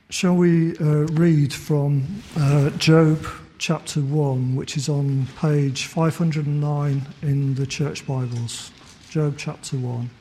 Shall we read from Job chapter 1, which is on page 509 in the Church Bibles. Job chapter 1.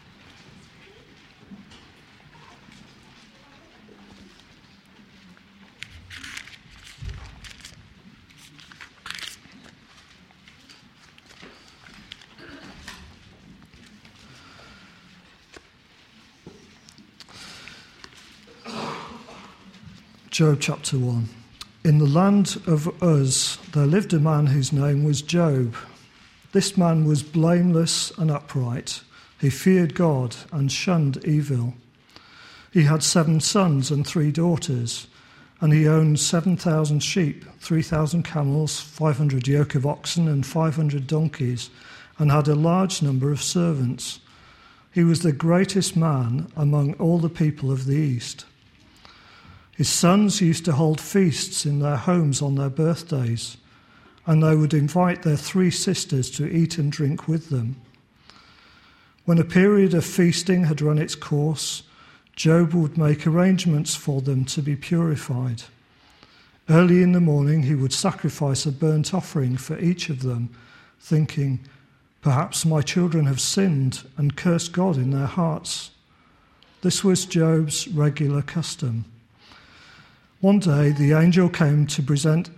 Job chapter 1. In the land of Uz there lived a man whose name was Job. This man was blameless and upright. He feared God and shunned evil. He had 7 sons and 3 daughters, and he owned 7,000 sheep, 3,000 camels, 500 yoke of oxen, and 500 donkeys, and had a large number of servants. He was the greatest man among all the people of the East. His sons used to hold feasts in their homes on their birthdays, and they would invite their 3 sisters to eat and drink with them. When a period of feasting had run its course, Job would make arrangements for them to be purified. Early in the morning he would sacrifice a burnt offering for each of them, thinking, "Perhaps my children have sinned and cursed God in their hearts." This was Job's regular custom. One day the angels came to present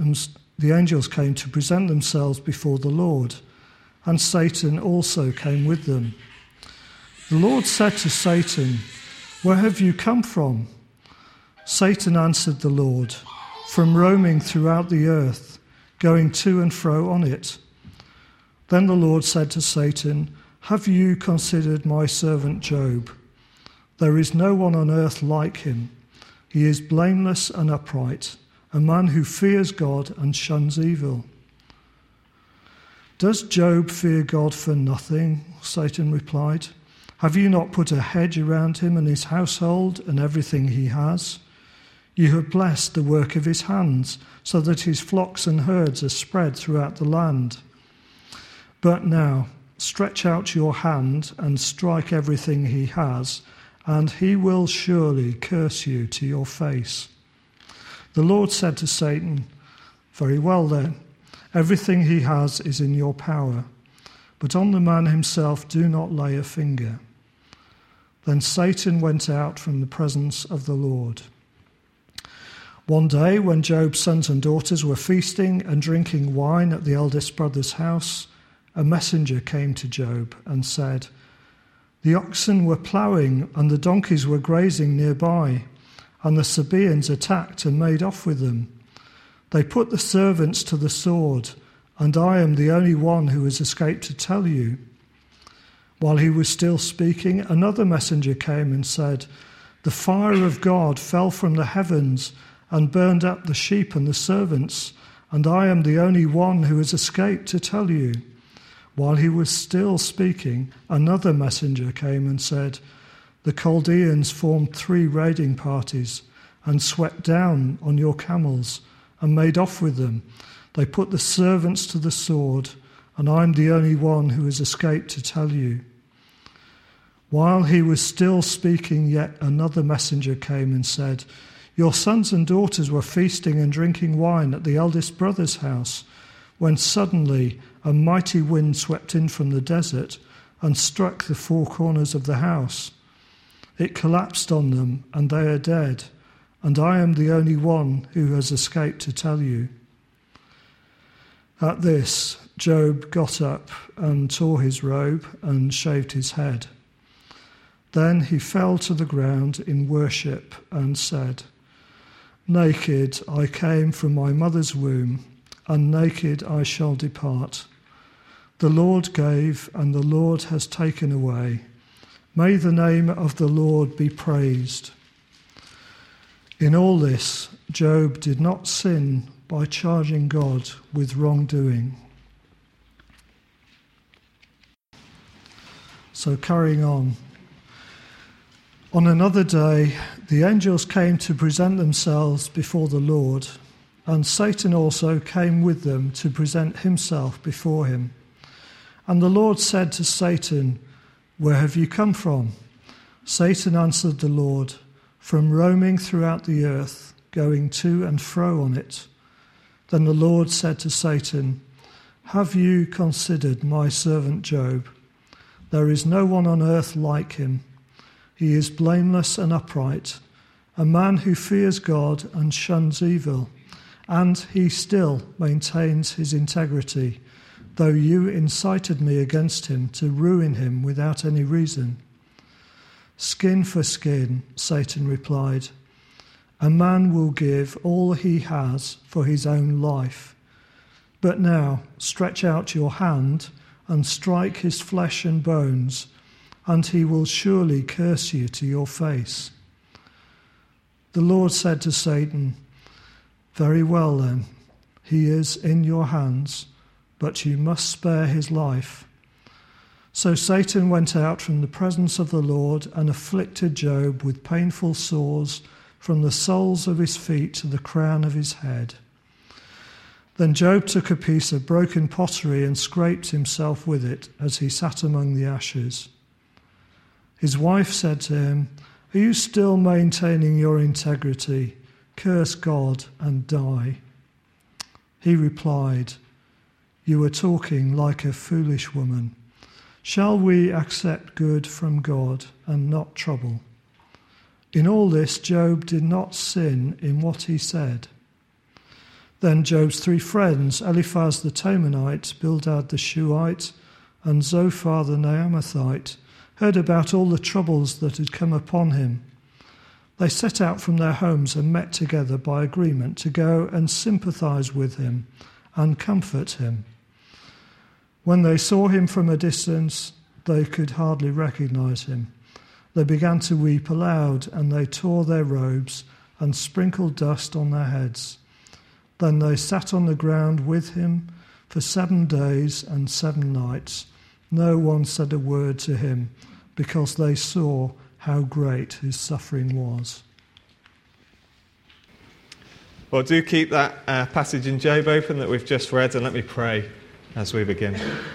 themselves before the Lord, and Satan also came with them. The Lord said to Satan, "Where have you come from?" Satan answered the Lord, "From roaming throughout the earth, going to and fro on it." Then the Lord said to Satan, "Have you considered my servant Job? There is no one on earth like him. He is blameless and upright, a man who fears God and shuns evil." "Does Job fear God for nothing?" Satan replied. "Have you not put a hedge around him and his household and everything he has? You have blessed the work of his hands, so that his flocks and herds are spread throughout the land. But now stretch out your hand and strike everything he has, and he will surely curse you to your face." The Lord said to Satan, "Very well then, everything he has is in your power, but on the man himself do not lay a finger." Then Satan went out from the presence of the Lord. One day, when Job's sons and daughters were feasting and drinking wine at the eldest brother's house, a messenger came to Job and said, "The oxen were ploughing and the donkeys were grazing nearby, and the Sabaeans attacked and made off with them. They put the servants to the sword, and I am the only one who has escaped to tell you." While he was still speaking, another messenger came and said, "The fire of God fell from the heavens and burned up the sheep and the servants, and I am the only one who has escaped to tell you." While he was still speaking, another messenger came and said, "The Chaldeans formed 3 raiding parties and swept down on your camels and made off with them. They put the servants to the sword, and I'm the only one who has escaped to tell you." While he was still speaking, yet another messenger came and said, "Your sons and daughters were feasting and drinking wine at the eldest brother's house, when suddenly a mighty wind swept in from the desert and struck the 4 corners of the house. It collapsed on them, and they are dead, and I am the only one who has escaped to tell you." At this, Job got up and tore his robe and shaved his head. Then he fell to the ground in worship and said, "Naked I came from my mother's womb, and naked I shall depart. The Lord gave, and the Lord has taken away. May the name of the Lord be praised." In all this, Job did not sin by charging God with wrongdoing. So carrying on. On another day, the angels came to present themselves before the Lord, and Satan also came with them to present himself before him. And the Lord said to Satan, "Where have you come from?" Satan answered the Lord, from roaming throughout the earth, going to and fro on it. Then the Lord said to Satan, "Have you considered my servant Job? There is no one on earth like him. He is blameless and upright, a man who fears God and shuns evil, and he still maintains his integrity, though you incited me against him to ruin him without any reason." "Skin for skin," Satan replied. "A man will give all he has for his own life. But now stretch out your hand and strike his flesh and bones, and he will surely curse you to your face." The Lord said to Satan, "Very well then, he is in your hands, but you must spare his life." So Satan went out from the presence of the Lord and afflicted Job with painful sores from the soles of his feet to the crown of his head. Then Job took a piece of broken pottery and scraped himself with it as he sat among the ashes. His wife said to him, "Are you still maintaining your integrity? Curse God and die." He replied, "You are talking like a foolish woman. Shall we accept good from God and not trouble?" In all this, Job did not sin in what he said. Then Job's 3 friends, Eliphaz the Temanite, Bildad the Shuhite, and Zophar the Naamathite, heard about all the troubles that had come upon him. They set out from their homes and met together by agreement to go and sympathize with him and comfort him. When they saw him from a distance, they could hardly recognize him. They began to weep aloud, and they tore their robes and sprinkled dust on their heads. Then they sat on the ground with him for 7 days and 7 nights. No one said a word to him, because they saw how great his suffering was. Well, do keep that passage in Job open that we've just read, and let me pray as we begin.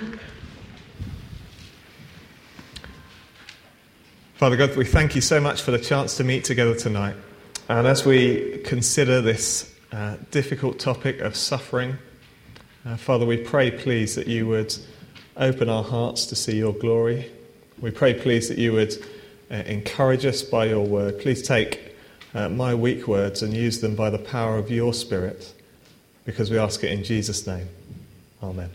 Father God, we thank you so much for the chance to meet together tonight. And as we consider this difficult topic of suffering, Father, we pray, please, that you would open our hearts to see your glory. We pray, please, that you would encourage us by your word. Please take my weak words and use them by the power of your Spirit, because we ask it in Jesus' name. Amen.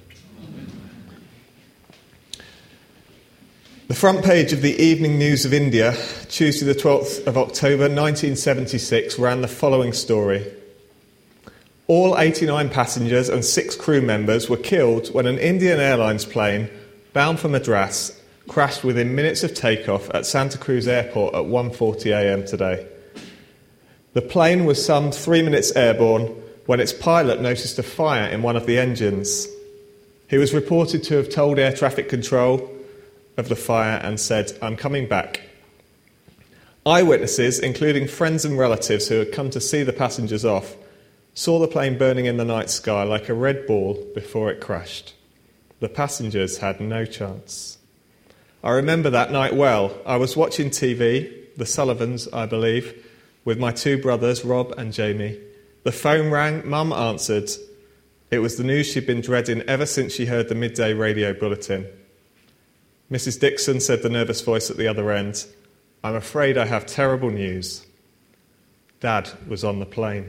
The front page of the Evening News of India, Tuesday the 12th of October 1976, ran the following story. All 89 passengers and 6 crew members were killed when an Indian Airlines plane, bound for Madras, crashed within minutes of takeoff at Santa Cruz Airport at 1:40 a.m. today. The plane was some 3 minutes airborne when its pilot noticed a fire in one of the engines. He was reported to have told air traffic control of the fire and said, "I'm coming back." Eyewitnesses, including friends and relatives who had come to see the passengers off, saw the plane burning in the night sky like a red ball before it crashed. The passengers had no chance. I remember that night well. I was watching TV, The Sullivans, I believe, with my 2 brothers, Rob and Jamie. The phone rang, Mum answered. It was the news she'd been dreading ever since she heard the midday radio bulletin. Mrs. Dixon, said the nervous voice at the other end, "I'm afraid I have terrible news. Dad was on the plane."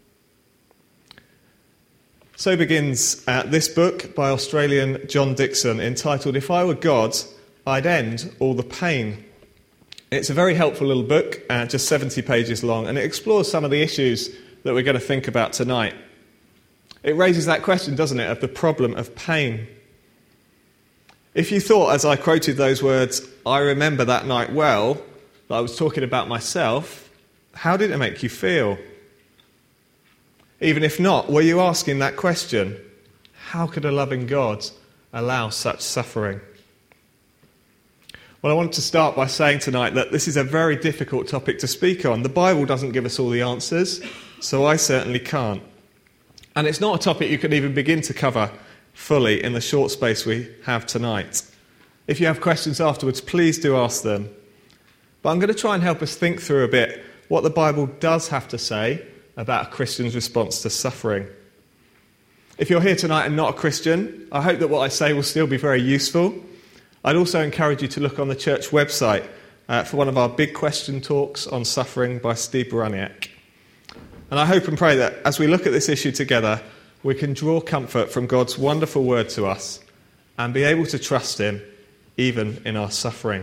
So begins this book by Australian John Dixon, entitled "If I Were God, I'd End All the Pain." It's a very helpful little book, just 70 pages long, and it explores some of the issues that we're going to think about tonight. It raises that question, doesn't it, of the problem of pain. If you thought, as I quoted those words, "I remember that night well," that I was talking about myself, how did it make you feel? Even if not, were you asking that question? How could a loving God allow such suffering? Well, I want to start by saying tonight that this is a very difficult topic to speak on. The Bible doesn't give us all the answers, so I certainly can't. And it's not a topic you could even begin to cover fully in the short space we have tonight. If you have questions afterwards, please do ask them. But I'm going to try and help us think through a bit what the Bible does have to say about a Christian's response to suffering. If you're here tonight and not a Christian, I hope that what I say will still be very useful. I'd also encourage you to look on the church website for one of our big question talks on suffering by Steve Baraniak. And I hope and pray that as we look at this issue together, we can draw comfort from God's wonderful word to us and be able to trust him even in our suffering.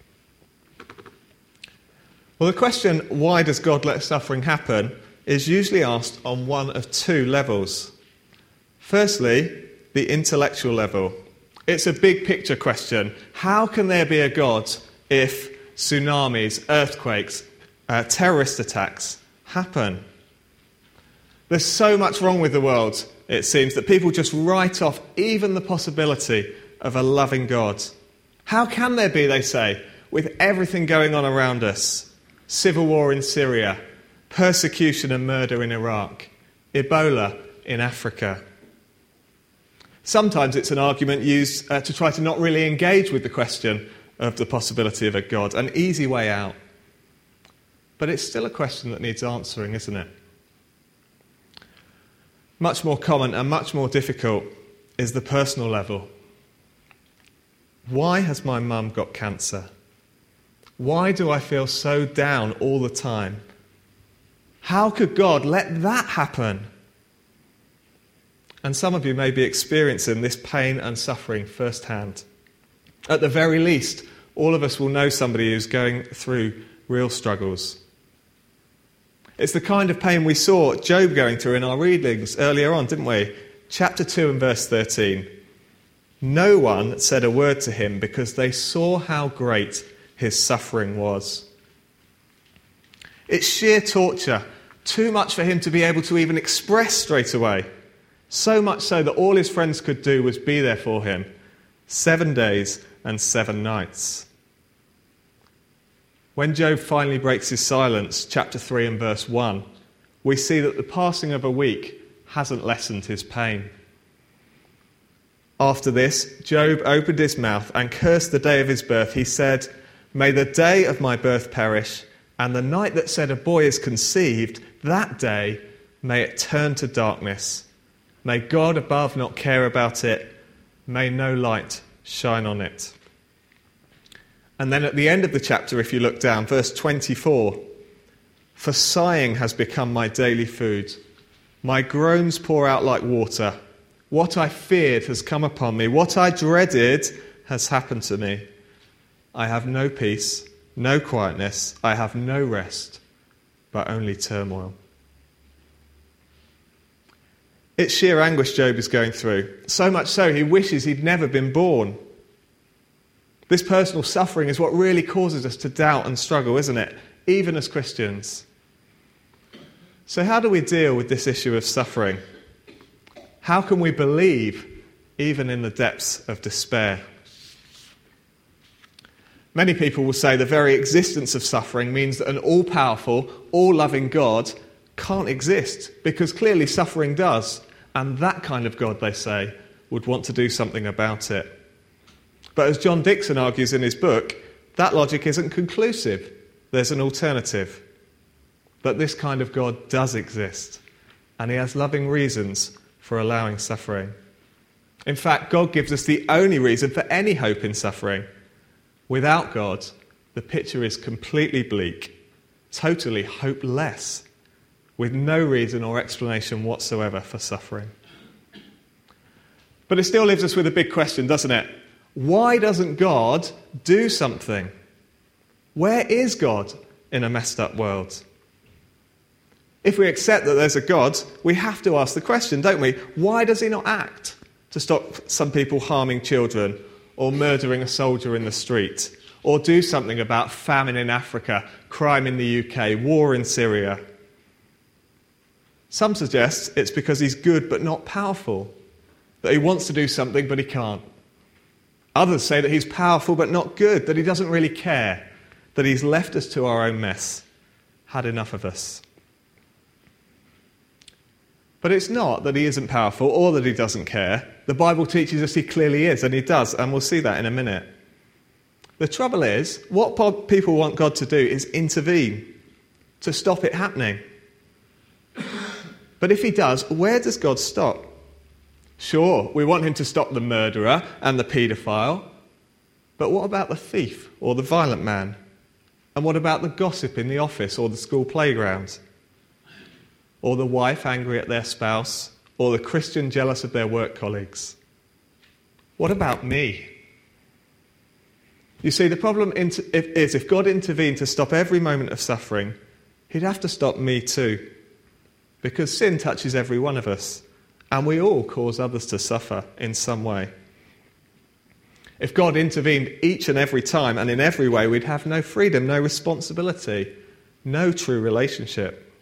Well, the question, why does God let suffering happen, is usually asked on one of two levels. Firstly, the intellectual level. It's a big picture question. How can there be a God if tsunamis, earthquakes, terrorist attacks happen? There's so much wrong with the world, it seems, that people just write off even the possibility of a loving God. How can there be, they say, with everything going on around us? Civil war in Syria, persecution and murder in Iraq, Ebola in Africa. Sometimes it's an argument used to try to not really engage with the question of the possibility of a God, an easy way out. But it's still a question that needs answering, isn't it? Much more common and much more difficult is the personal level. Why has my mum got cancer? Why do I feel so down all the time? How could God let that happen? And some of you may be experiencing this pain and suffering firsthand. At the very least, all of us will know somebody who's going through real struggles. It's the kind of pain we saw Job going through in our readings earlier on, didn't we? Chapter 2 and verse 13. No one said a word to him because they saw how great his suffering was. It's sheer torture, too much for him to be able to even express straight away. So much so that all his friends could do was be there for him 7 days and 7 nights. When Job finally breaks his silence, chapter 3 and verse 1, we see that the passing of a week hasn't lessened his pain. After this, Job opened his mouth and cursed the day of his birth. He said, "May the day of my birth perish, and the night that said a boy is conceived, that day may it turn to darkness. May God above not care about it. May no light shine on it." And then at the end of the chapter, if you look down, verse 24, "For sighing has become my daily food. My groans pour out like water. What I feared has come upon me. What I dreaded has happened to me. I have no peace, no quietness. I have no rest, but only turmoil." It's sheer anguish Job is going through. So much so he wishes he'd never been born. This personal suffering is what really causes us to doubt and struggle, isn't it? Even as Christians. So how do we deal with this issue of suffering? How can we believe even in the depths of despair? Many people will say the very existence of suffering means that an all-powerful, all-loving God can't exist, because clearly suffering does, and that kind of God, they say, would want to do something about it. But as John Dickson argues in his book, that logic isn't conclusive. There's an alternative. But this kind of God does exist, and he has loving reasons for allowing suffering. In fact, God gives us the only reason for any hope in suffering. Without God, the picture is completely bleak, totally hopeless, with no reason or explanation whatsoever for suffering. But it still leaves us with a big question, doesn't it? Why doesn't God do something? Where is God in a messed up world? If we accept that there's a God, we have to ask the question, don't we? Why does he not act to stop some people harming children or murdering a soldier in the street, or do something about famine in Africa, crime in the UK, war in Syria? Some suggest it's because he's good but not powerful, that he wants to do something but he can't. Others say that he's powerful but not good, that he doesn't really care, that he's left us to our own mess, had enough of us. But it's not that he isn't powerful or that he doesn't care. The Bible teaches us he clearly is, and he does, and we'll see that in a minute. The trouble is, what people want God to do is intervene. to stop it happening. But if he does, where does God stop? Sure, we want him to stop the murderer and the paedophile, but what about the thief or the violent man? And what about the gossip in the office or the school playground? Or the wife angry at their spouse, or the Christian jealous of their work colleagues? What about me? You see, the problem is if God intervened to stop every moment of suffering, he'd have to stop me too. Because sin touches every one of us, and we all cause others to suffer in some way. If God intervened each and every time and in every way, we'd have no freedom, no responsibility, no true relationship.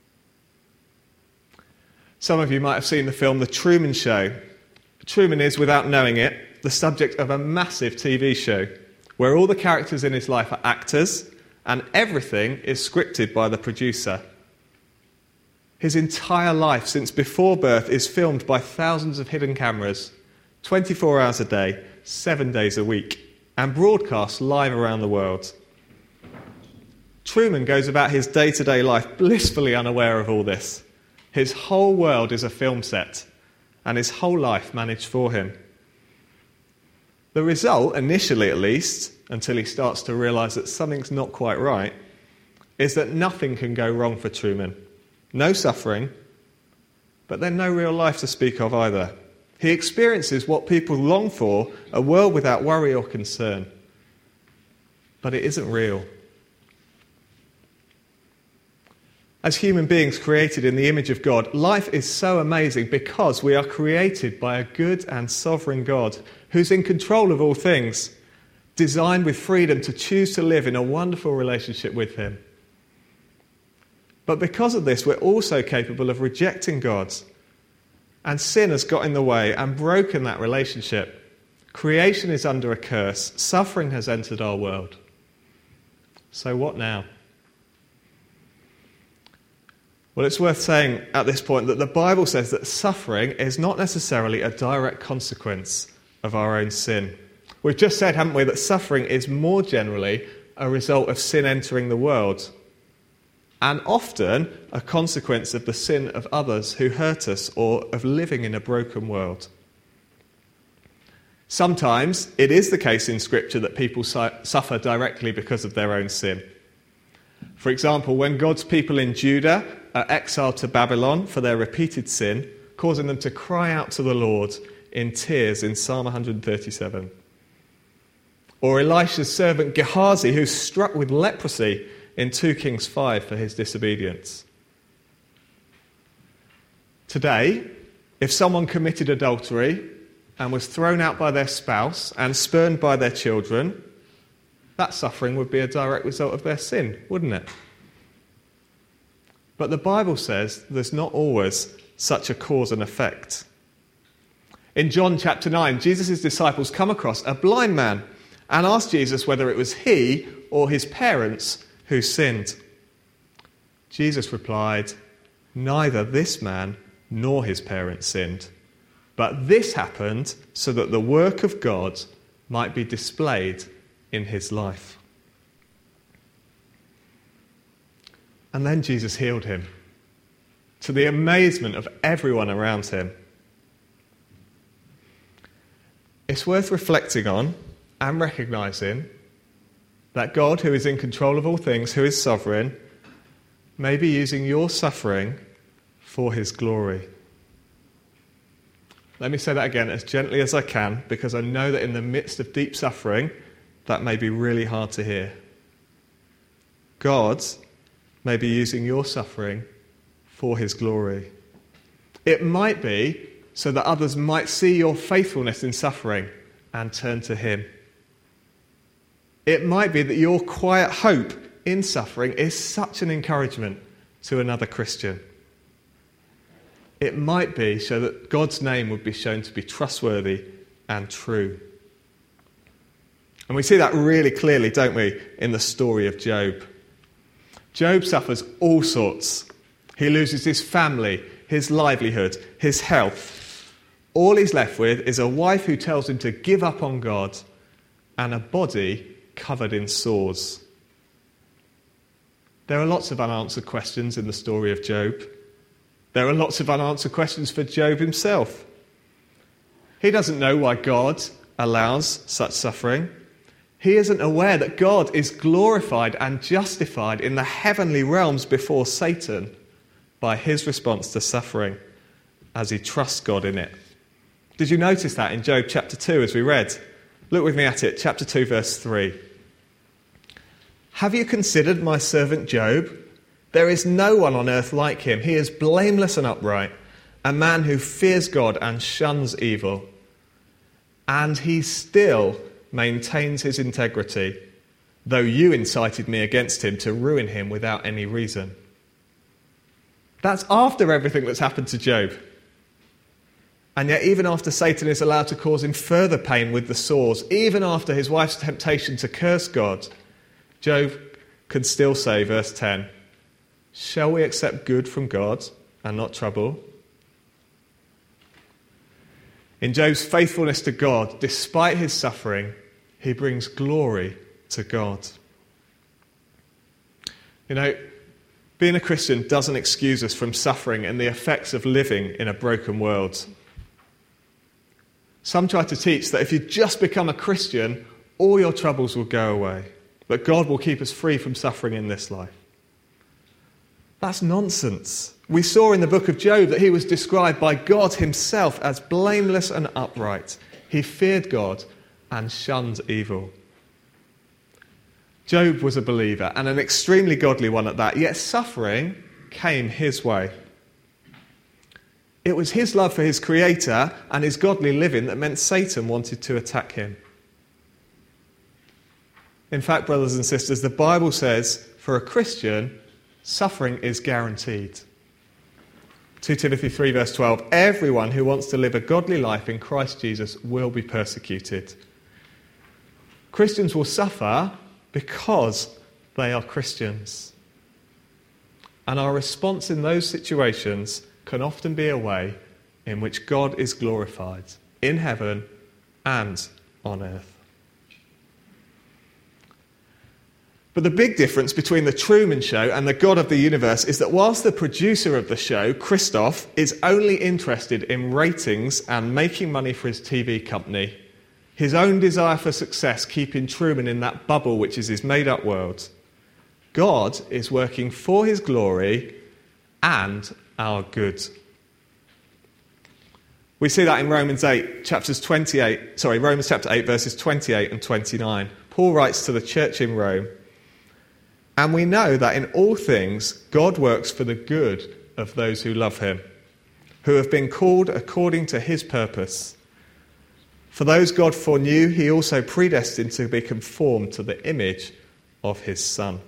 Some of you might have seen the film The Truman Show. Truman is, without knowing it, the subject of a massive TV show where all the characters in his life are actors and everything is scripted by the producer. His entire life since before birth is filmed by thousands of hidden cameras, 24 hours a day, 7 days a week, and broadcast live around the world. Truman goes about his day-to-day life blissfully unaware of all this. His whole world is a film set, and his whole life managed for him. The result, initially at least, until he starts to realise that something's not quite right, is that nothing can go wrong for Truman. No suffering, but then no real life to speak of either. He experiences what people long for, a world without worry or concern. But it isn't real. As human beings created in the image of God, life is so amazing because we are created by a good and sovereign God who's in control of all things, designed with freedom to choose to live in a wonderful relationship with him. But because of this, we're also capable of rejecting God. And sin has got in the way and broken that relationship. Creation is under a curse. Suffering has entered our world. So what now? Well, it's worth saying at this point that the Bible says that suffering is not necessarily a direct consequence of our own sin. We've just said, haven't we, that suffering is more generally a result of sin entering the world, and often a consequence of the sin of others who hurt us or of living in a broken world. Sometimes it is the case in Scripture that people suffer directly because of their own sin. For example, when God's people in Judah are exiled to Babylon for their repeated sin, causing them to cry out to the Lord in tears in Psalm 137. Or Elisha's servant Gehazi, who's struck with leprosy in 2 Kings 5 for his disobedience. Today, if someone committed adultery and was thrown out by their spouse and spurned by their children, that suffering would be a direct result of their sin, wouldn't it? But the Bible says there's not always such a cause and effect. In John chapter 9, Jesus' disciples come across a blind man and ask Jesus whether it was he or his parents who sinned. Jesus replied, "Neither this man nor his parents sinned, but this happened so that the work of God might be displayed in his life." And then Jesus healed him, to the amazement of everyone around him. It's worth reflecting on and recognising that God, who is in control of all things, who is sovereign, may be using your suffering for his glory. Let me say that again as gently as I can, because I know that in the midst of deep suffering, that may be really hard to hear. God may be using your suffering for his glory. It might be so that others might see your faithfulness in suffering and turn to him. It might be that your quiet hope in suffering is such an encouragement to another Christian. It might be so that God's name would be shown to be trustworthy and true. And we see that really clearly, don't we, in the story of Job. Job suffers all sorts. He loses his family, his livelihood, his health. All he's left with is a wife who tells him to give up on God and a body covered in sores. There are lots of unanswered questions in the story of Job. There are lots of unanswered questions for Job himself. He doesn't know why God allows such suffering. He isn't aware that God is glorified and justified in the heavenly realms before Satan by his response to suffering as he trusts God in it. Did you notice that in Job chapter 2 as we read? Look with me at it, chapter 2, verse 3. Have you considered my servant Job? There is no one on earth like him. He is blameless and upright, a man who fears God and shuns evil. And he still maintains his integrity, though you incited me against him to ruin him without any reason. That's after everything that's happened to Job. And yet even after Satan is allowed to cause him further pain with the sores, even after his wife's temptation to curse God, Job can still say, verse 10, shall we accept good from God and not trouble? In Job's faithfulness to God, despite his suffering, he brings glory to God. You know, being a Christian doesn't excuse us from suffering and the effects of living in a broken world. Some try to teach that if you just become a Christian, all your troubles will go away, that God will keep us free from suffering in this life. That's nonsense. We saw in the book of Job that he was described by God himself as blameless and upright. He feared God and shunned evil. Job was a believer, and an extremely godly one at that, yet suffering came his way. It was his love for his Creator and his godly living that meant Satan wanted to attack him. In fact, brothers and sisters, the Bible says for a Christian, suffering is guaranteed. 2 Timothy 3 verse 12, everyone who wants to live a godly life in Christ Jesus will be persecuted. Christians will suffer because they are Christians. And our response in those situations can often be a way in which God is glorified in heaven and on earth. But the big difference between the Truman Show and the God of the universe is that whilst the producer of the show, Christoph, is only interested in ratings and making money for his TV company, his own desire for success keeping Truman in that bubble which is his made-up world, God is working for his glory and our good. We see that in Romans chapter 8, verses 28 and 29. Paul writes to the church in Rome, and we know that in all things God works for the good of those who love him, who have been called according to his purpose. For those God foreknew, he also predestined to be conformed to the image of his Son.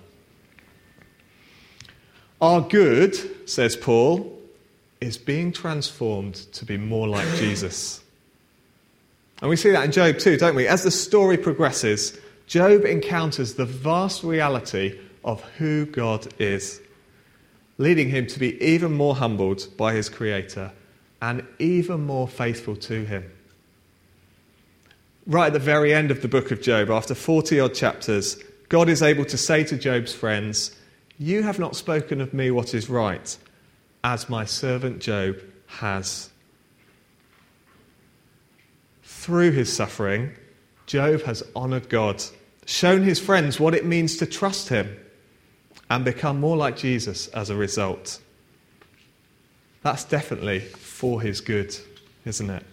Our good, says Paul, is being transformed to be more like Jesus. And we see that in Job too, don't we? As the story progresses, Job encounters the vast reality of who God is, leading him to be even more humbled by his Creator and even more faithful to him. Right at the very end of the book of Job, after 40-odd chapters, God is able to say to Job's friends, you have not spoken of me what is right, as my servant Job has. Through his suffering, Job has honoured God, shown his friends what it means to trust him, and become more like Jesus as a result. That's definitely for his good, isn't it?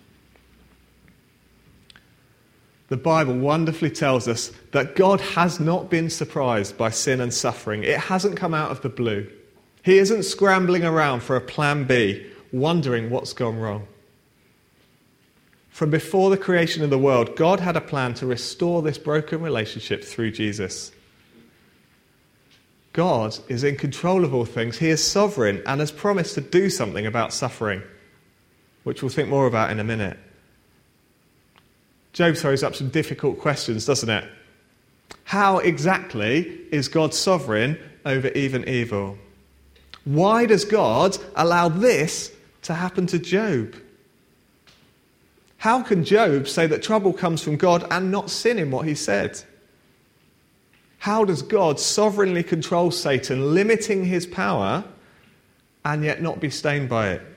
The Bible wonderfully tells us that God has not been surprised by sin and suffering. It hasn't come out of the blue. He isn't scrambling around for a plan B, wondering what's gone wrong. From before the creation of the world, God had a plan to restore this broken relationship through Jesus. God is in control of all things. He is sovereign and has promised to do something about suffering, which we'll think more about in a minute. Job throws up some difficult questions, doesn't it? How exactly is God sovereign over even evil? Why does God allow this to happen to Job? How can Job say that trouble comes from God and not sin in what he said? How does God sovereignly control Satan, limiting his power, and yet not be stained by it?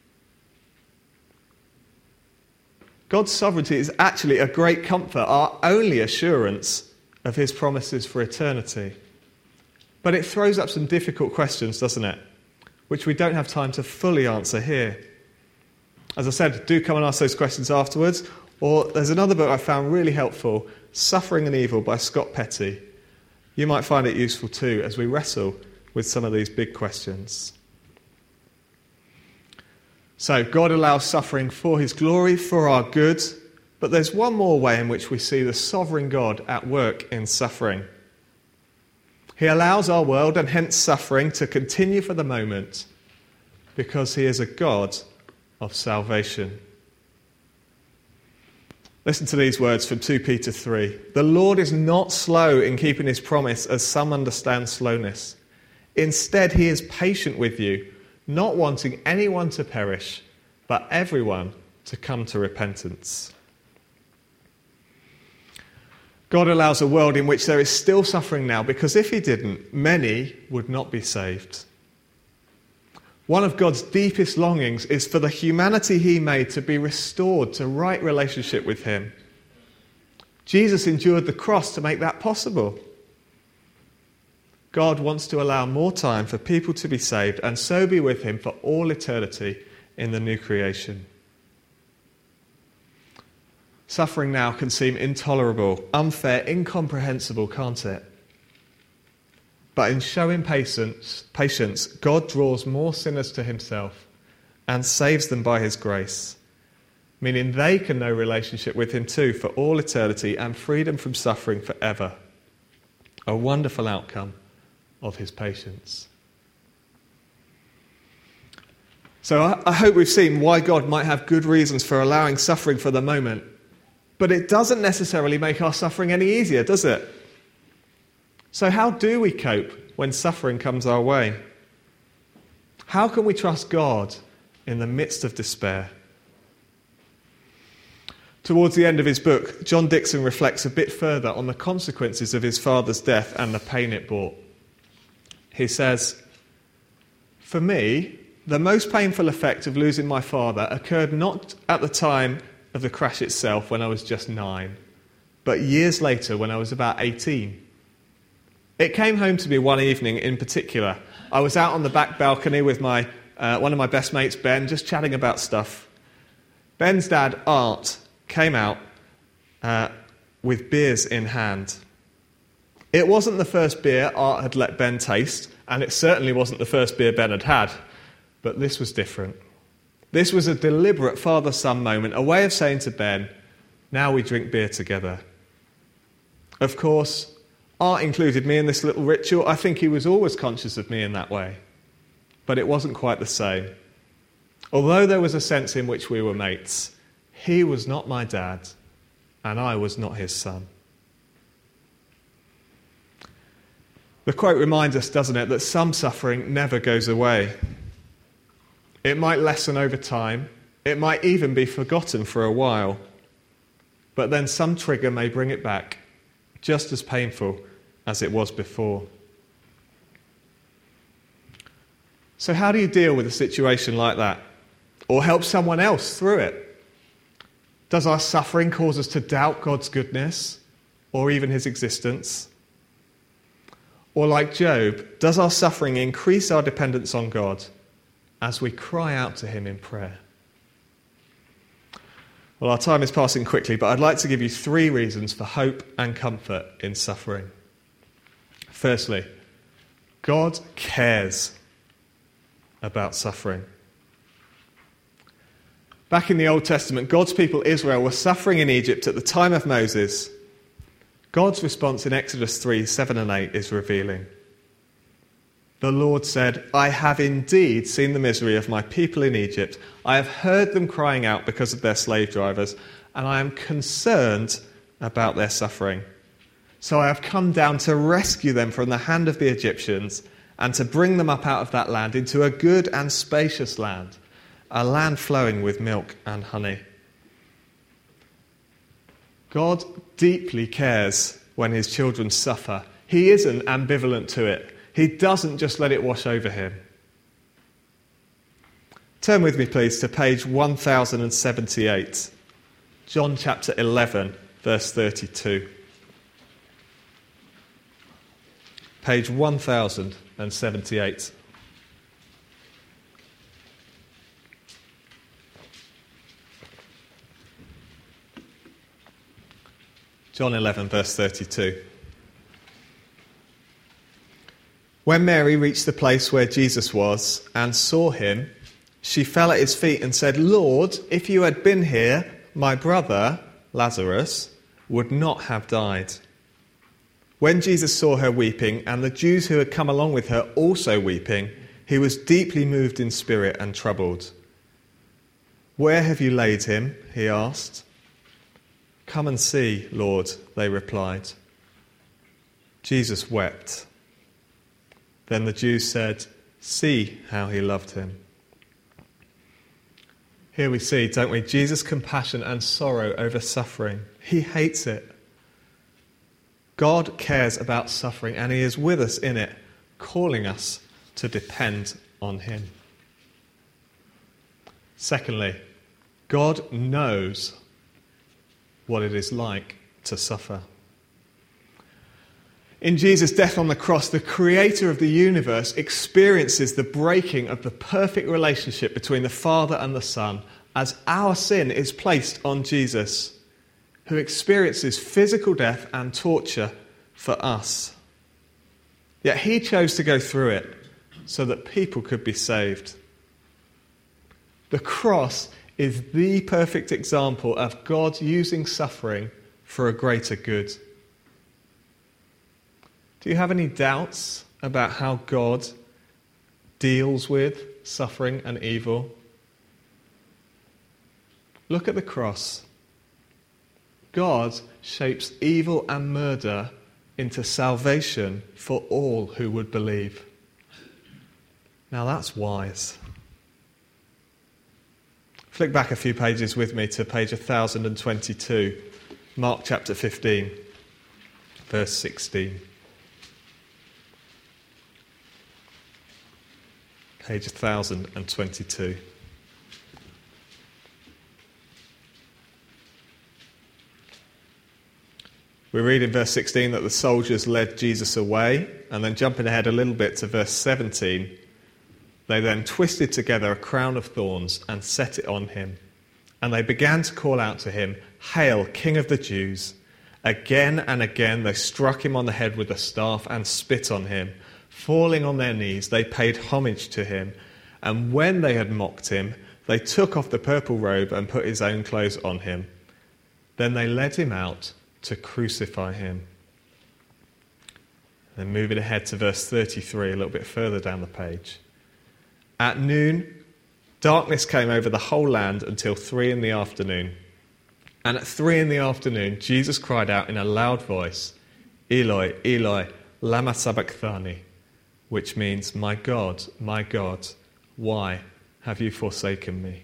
God's sovereignty is actually a great comfort, our only assurance of his promises for eternity. But it throws up some difficult questions, doesn't it? Which we don't have time to fully answer here. As I said, do come and ask those questions afterwards. Or there's another book I found really helpful, Suffering and Evil by Scott Petty. You might find it useful too as we wrestle with some of these big questions. So God allows suffering for his glory, for our good, but there's one more way in which we see the sovereign God at work in suffering. He allows our world, and hence suffering, to continue for the moment because he is a God of salvation. Listen to these words from 2 Peter 3. The Lord is not slow in keeping his promise, as some understand slowness. Instead, he is patient with you, not wanting anyone to perish, but everyone to come to repentance. God allows a world in which there is still suffering now, because if he didn't, many would not be saved. One of God's deepest longings is for the humanity he made to be restored to right relationship with him. Jesus endured the cross to make that possible. God wants to allow more time for people to be saved and so be with him for all eternity in the new creation. Suffering now can seem intolerable, unfair, incomprehensible, can't it? But in showing patience, God draws more sinners to himself and saves them by his grace, meaning they can know relationship with him too for all eternity and freedom from suffering forever. A wonderful outcome of his patience. So I hope we've seen why God might have good reasons for allowing suffering for the moment, but it doesn't necessarily make our suffering any easier, does it? So how do we cope when suffering comes our way? How can we trust God in the midst of despair? Towards the end of his book, John Dickson reflects a bit further on the consequences of his father's death and the pain it brought. He says, "For me, the most painful effect of losing my father occurred not at the time of the crash itself when I was just 9, but years later when I was about 18. It came home to me one evening in particular. I was out on the back balcony with one of my best mates, Ben, just chatting about stuff. Ben's dad, Art, came out with beers in hand. It wasn't the first beer Art had let Ben taste, and it certainly wasn't the first beer Ben had had, but this was different. This was a deliberate father-son moment, a way of saying to Ben, now we drink beer together. Of course, Art included me in this little ritual. I think he was always conscious of me in that way. But it wasn't quite the same. Although there was a sense in which we were mates, he was not my dad, and I was not his son. The quote reminds us, doesn't it, that some suffering never goes away. It might lessen over time. It might even be forgotten for a while. But then some trigger may bring it back, just as painful as it was before. So how do you deal with a situation like that? Or help someone else through it? Does our suffering cause us to doubt God's goodness or even his existence? Or like Job, does our suffering increase our dependence on God as we cry out to him in prayer? Well, our time is passing quickly, but I'd like to give you 3 reasons for hope and comfort in suffering. Firstly, God cares about suffering. Back in the Old Testament, God's people Israel were suffering in Egypt at the time of Moses. God's response in Exodus 3, 7 and 8 is revealing. The Lord said, I have indeed seen the misery of my people in Egypt. I have heard them crying out because of their slave drivers, and I am concerned about their suffering. So I have come down to rescue them from the hand of the Egyptians and to bring them up out of that land into a good and spacious land, a land flowing with milk and honey. God deeply cares when his children suffer. he isn't ambivalent to it. He doesn't just let it wash over him. Turn with me, please, to page 1078. John chapter 11, verse 32. Page 1078. John 11, verse 32. When Mary reached the place where Jesus was and saw him, she fell at his feet and said, "Lord, if you had been here, my brother, Lazarus, would not have died." When Jesus saw her weeping, and the Jews who had come along with her also weeping, he was deeply moved in spirit and troubled. "Where have you laid him?" he asked. "Come and see, Lord," they replied. Jesus wept. Then the Jews said, "See how he loved him." Here we see, don't we, Jesus' compassion and sorrow over suffering. He hates it. God cares about suffering, and he is with us in it, calling us to depend on him. Secondly, God knows what it is like to suffer. In Jesus' death on the cross, the creator of the universe experiences the breaking of the perfect relationship between the Father and the Son as our sin is placed on Jesus, who experiences physical death and torture for us. Yet he chose to go through it so that people could be saved. The cross is the perfect example of God using suffering for a greater good. Do you have any doubts about how God deals with suffering and evil? Look at the cross. God shapes evil and murder into salvation for all who would believe. Now that's wise. Flick back a few pages with me to page 1022, Mark chapter 15, verse 16. Page 1022. We read in verse 16 that the soldiers led Jesus away, and then jumping ahead a little bit to verse 17, they then twisted together a crown of thorns and set it on him. And they began to call out to him, "Hail, King of the Jews!" Again and again they struck him on the head with a staff and spit on him. Falling on their knees, they paid homage to him. And when they had mocked him, they took off the purple robe and put his own clothes on him. Then they led him out to crucify him. Then moving ahead to verse 33, a little bit further down the page. At noon, darkness came over the whole land until 3 p.m. And at 3 p.m, Jesus cried out in a loud voice, "Eloi, Eloi, lama sabachthani," which means, my God, why have you forsaken me?"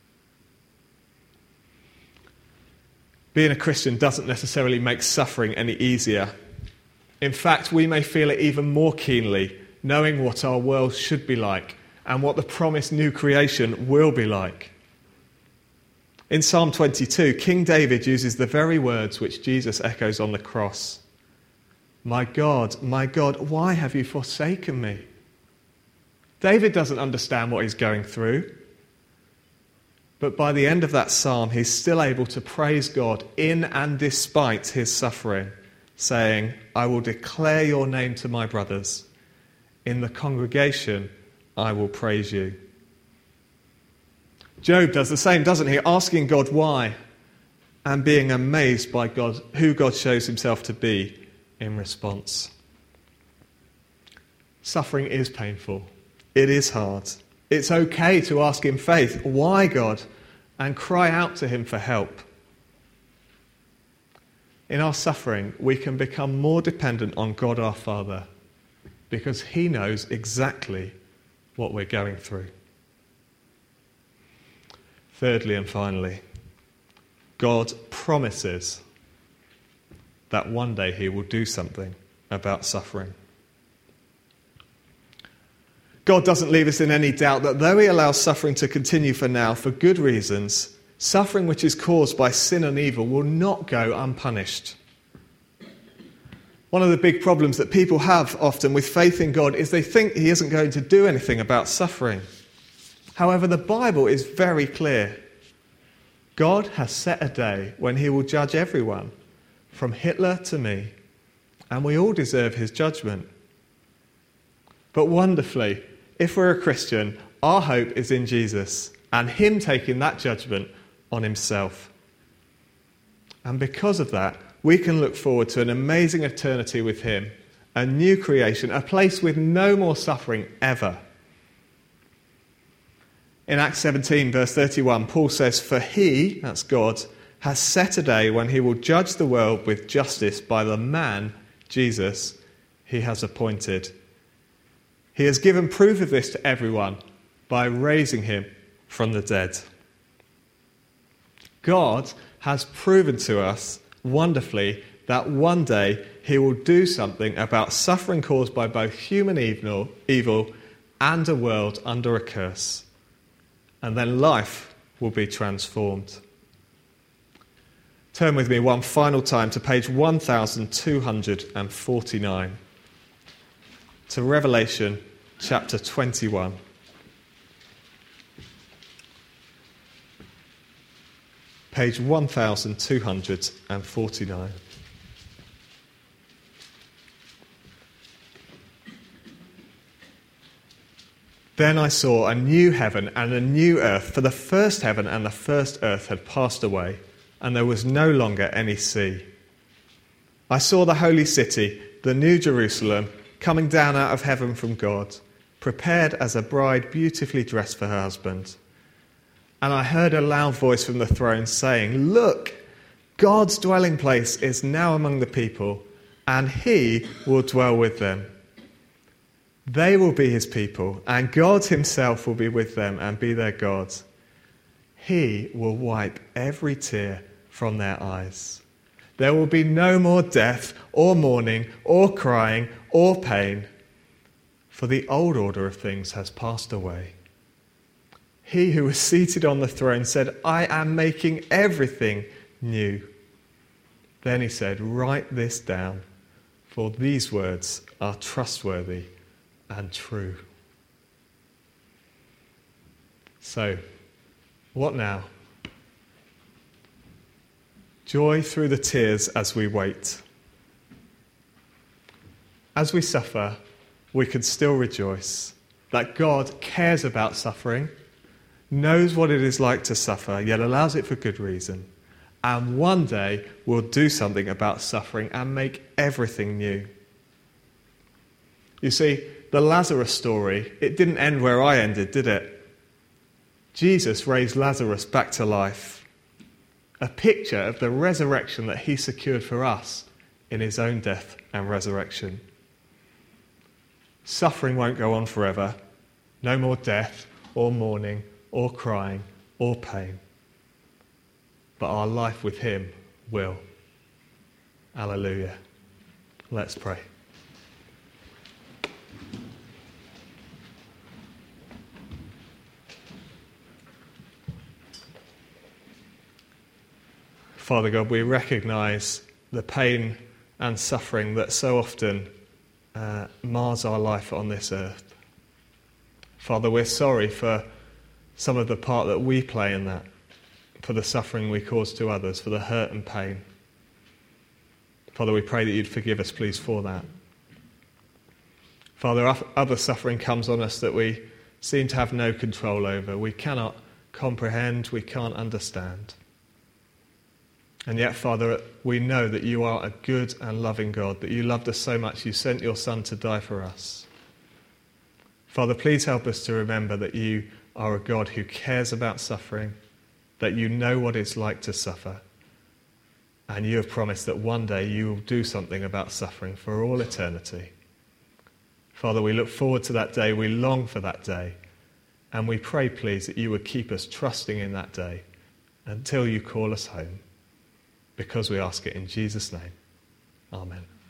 Being a Christian doesn't necessarily make suffering any easier. In fact, we may feel it even more keenly, knowing what our world should be like and what the promised new creation will be like. In Psalm 22, King David uses the very words which Jesus echoes on the cross. My God, why have you forsaken me?" David doesn't understand what he's going through. But by the end of that psalm, he's still able to praise God in and despite his suffering, saying, "I will declare your name to my brothers. In the congregation, I will praise you." Job does the same, doesn't he? Asking God why and being amazed by God, who God shows himself to be in response. Suffering is painful. It is hard. It's okay to ask in faith, "Why, God?" and cry out to him for help. In our suffering, we can become more dependent on God our Father because he knows exactly what we're going through. Thirdly and finally, God promises that one day he will do something about suffering. God doesn't leave us in any doubt that though he allows suffering to continue for now, for good reasons, suffering which is caused by sin and evil will not go unpunished. One of the big problems that people have often with faith in God is they think he isn't going to do anything about suffering. However, the Bible is very clear. God has set a day when he will judge everyone, from Hitler to me, and we all deserve his judgment. But wonderfully, if we're a Christian, our hope is in Jesus and him taking that judgment on himself. And because of that, we can look forward to an amazing eternity with him, a new creation, a place with no more suffering ever. In Acts 17, verse 31, Paul says, "For he," that's God, "has set a day when he will judge the world with justice by the man, Jesus, he has appointed. He has given proof of this to everyone by raising him from the dead." God has proven to us wonderfully that one day he will do something about suffering caused by both human evil and a world under a curse. And then life will be transformed. Turn with me one final time to page 1249, to Revelation chapter 21. Page 1249. Then I saw a new heaven and a new earth, for the first heaven and the first earth had passed away, and there was no longer any sea. I saw the holy city, the new Jerusalem, coming down out of heaven from God, prepared as a bride beautifully dressed for her husband. And I heard a loud voice from the throne saying, "Look, God's dwelling place is now among the people, and he will dwell with them. They will be his people, and God himself will be with them and be their God. He will wipe every tear from their eyes. There will be no more death or mourning or crying or pain, for the old order of things has passed away." He who was seated on the throne said, "I am making everything new." Then he said, "Write this down, for these words are trustworthy and true." So, what now? Joy through the tears as we wait. As we suffer, we can still rejoice that God cares about suffering, knows what it is like to suffer, yet allows it for good reason, and one day will do something about suffering and make everything new. You see, the Lazarus story, it didn't end where I ended, did it? Jesus raised Lazarus back to life, a picture of the resurrection that he secured for us in his own death and resurrection. Suffering won't go on forever. No more death or mourning or crying or pain. But our life with him will. Alleluia. Let's pray. Father God, we recognise the pain and suffering that so often mars our life on this earth. Father, we're sorry for some of the part that we play in that, for the suffering we cause to others, for the hurt and pain. Father, we pray that you'd forgive us, please, for that. Father, other suffering comes on us that we seem to have no control over. We cannot comprehend, we can't understand. And yet, Father, we know that you are a good and loving God, that you loved us so much you sent your Son to die for us. Father, please help us to remember that you are a God who cares about suffering, that you know what it's like to suffer, and you have promised that one day you will do something about suffering for all eternity. Father, we look forward to that day, we long for that day, and we pray, please, that you would keep us trusting in that day until you call us home, because we ask it in Jesus' name. Amen.